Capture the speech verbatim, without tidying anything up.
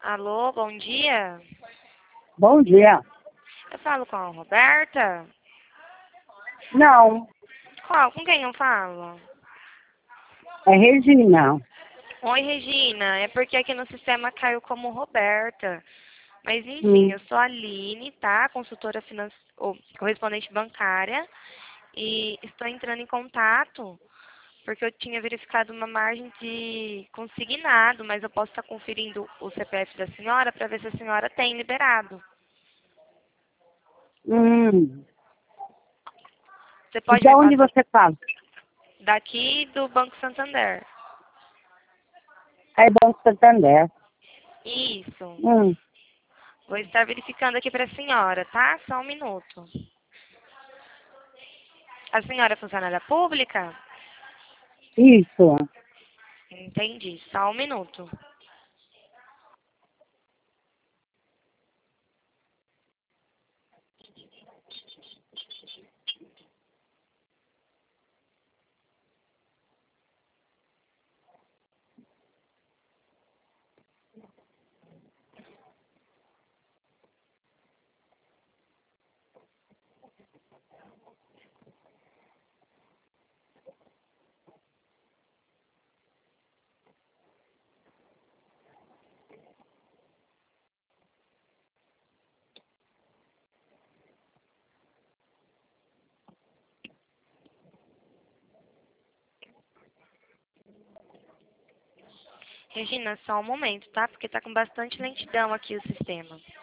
Alô, bom dia. Bom dia. Eu falo com a Roberta? Não, Qual? Com quem eu falo? é Regina. Oi, Regina. É porque aqui no sistema caiu como Roberta. Mas enfim, Hum, eu sou a Aline, tá? Consultora financeira, correspondente bancária. E estou entrando em contato porque eu tinha verificado uma margem de consignado, mas eu posso estar conferindo o C P F da senhora para ver se a senhora tem liberado. hum. Você E pode de me onde passar você fala? daqui do Banco Santander. É Banco Santander. Isso. Hum, Vou estar verificando aqui para a senhora, tá? Só um minuto. A senhora é funcionária pública? isso. Entendi. Só um minuto. Regina, só um momento, tá? Porque tá com bastante lentidão aqui o sistema.